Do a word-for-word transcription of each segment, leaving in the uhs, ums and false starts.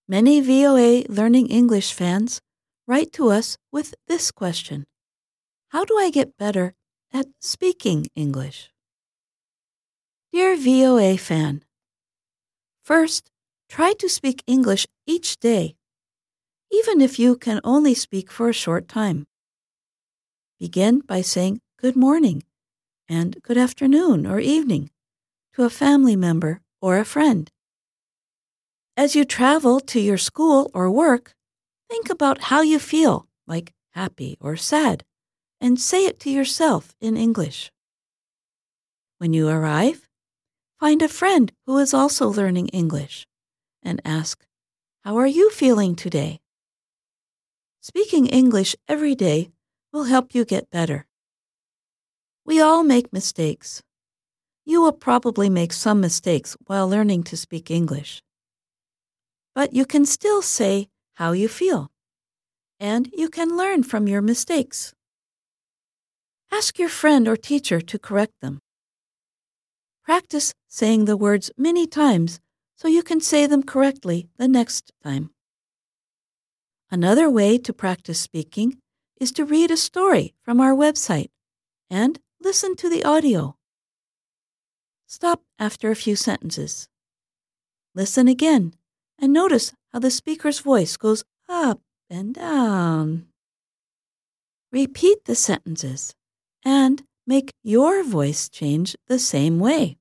Many V O A Learning English fans write to us with this question: how do I get better at speaking English? Dear V O A fan, first, try to speak English each day, even if you can only speak for a short time. Begin by saying good morning and good afternoon or evening to a family member or a friend. As you travel to your school or work, think about how you feel, like happy or sad, and say it to yourself in English. When you arrive, find a friend who is also learning English and ask, "How are you feeling today?" Speaking English every day will help you get better. We all make mistakes. You will probably make some mistakes while learning to speak English. But you can still say how you feel, and you can learn from your mistakes. Ask your friend or teacher to correct them. Practice saying the words many times so you can say them correctly the next time. Another way to practice speaking is to read a story from our website and listen to the audio. Stop after a few sentences. Listen again and notice how the speaker's voice goes up and down. Repeat the sentences and make your voice change the same way.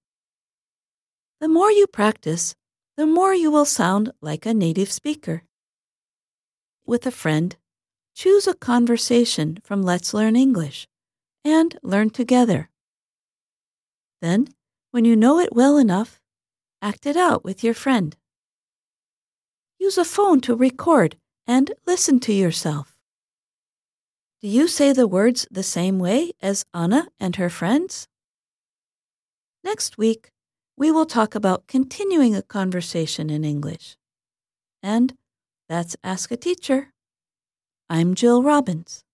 The more you practice, the more you will sound like a native speaker. With a friend, choose a conversation from Let's Learn English and learn together. Then, when you know it well enough, act it out with your friend. Use a phone to record and listen to yourself. Do you say the words the same way as Anna and her friends? Next week, we will talk about continuing a conversation in English. And that's Ask a Teacher. I'm Jill Robbins.